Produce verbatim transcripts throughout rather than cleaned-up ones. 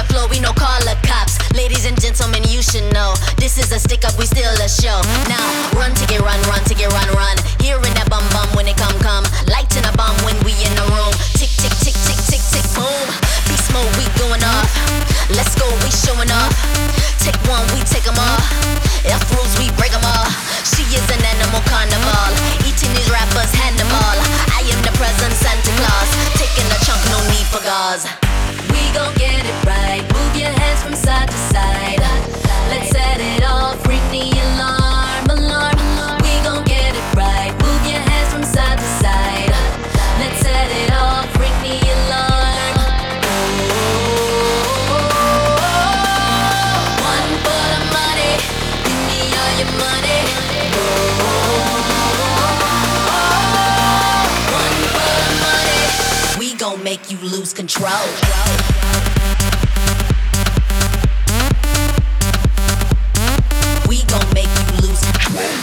the floor, we no call the cops. Ladies and gentlemen, you should know this is a stick up, we still a show. Now run to get run, run to get run, run. Hearing that bum bum when it come come, lighting a bomb when we in the room. Tick tick tick tick tick tick boom. Beast mode, we going off. Let's go, we showing off. Take one, we take 'em all. F rules, we break 'em all. She is an animal carnival, eating these rappers hand them all. I am the present Santa Claus, taking a chunk, no need for gauze. We gon' get it right, move your hands from side to side. Let's set it off, ring the alarm, alarm. We gon' get it right, move your hands from side to side. Let's set it off, ring the alarm. One for the money, give me all your money. One for the money, we gon' make you lose control. We gon' make you lose control.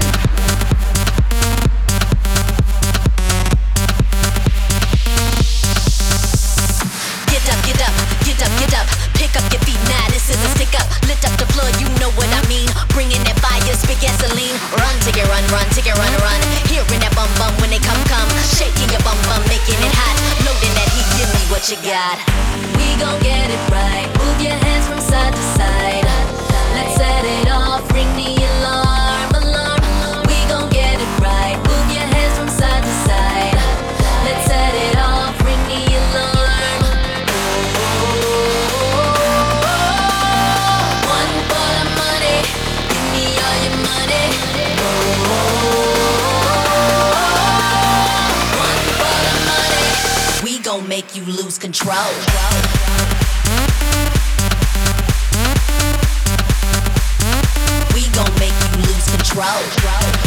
Get up, get up, get up, get up. Pick up your feet now, this is a stick up. Lift up the floor, you know what I mean. Bringing that fire, spit gasoline. Run, take it, run, run, take it, run, run. Hearing that bum bum when they come, come. Shaking your bum bum, making it hot. Loading that heat, give me what you got. We gon' get it right, move your hands from side to side. Let's set it off, ring the alarm, alarm. We gon' get it right, move your hands from side to side. Let's set it off, ring the alarm. One for the money, give me all your money. One for the money, we gon' make you lose control. We gon' make you lose control.